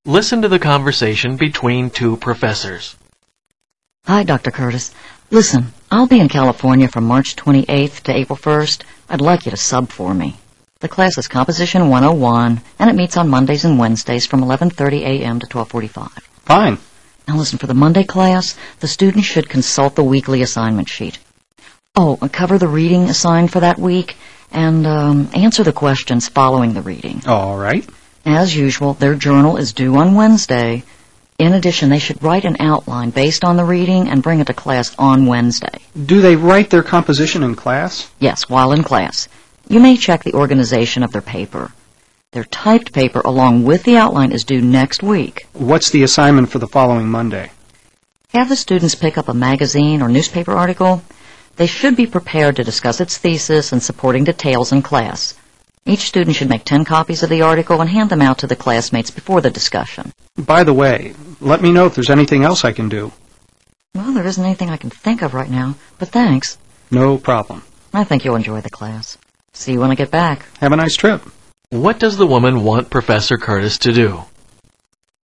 Listen to the conversation between two professors. Hi, Dr. Curtis. Listen, I'll be in California from March 28th to April 1st. I'd like you to sub for me. The class is Composition 101, and it meets on Mondays and Wednesdays from 11:30 a.m. to 12:45. Fine. Now listen, for the Monday class, the students should consult the weekly assignment sheet. Oh, cover the reading assigned for that week, and answer the questions following the reading. All right. As usual, their journal is due on Wednesday. In addition, they should write an outline based on the reading and bring it to class on Wednesday. Do they write their composition in class? Yes, while in class. You may check the organization of their paper. Their typed paper, along with the outline, is due next week. What's the assignment for the following Monday? Have the students pick up a magazine or newspaper article. They should be prepared to discuss its thesis and supporting details in class. Each student should make 10 copies of the article and hand them out to the classmates before the discussion. By the way, let me know if there's anything else I can do. Well, there isn't anything I can think of right now, but thanks. No problem. I think you'll enjoy the class. See you when I get back. Have a nice trip. What does the woman want Professor Curtis to do?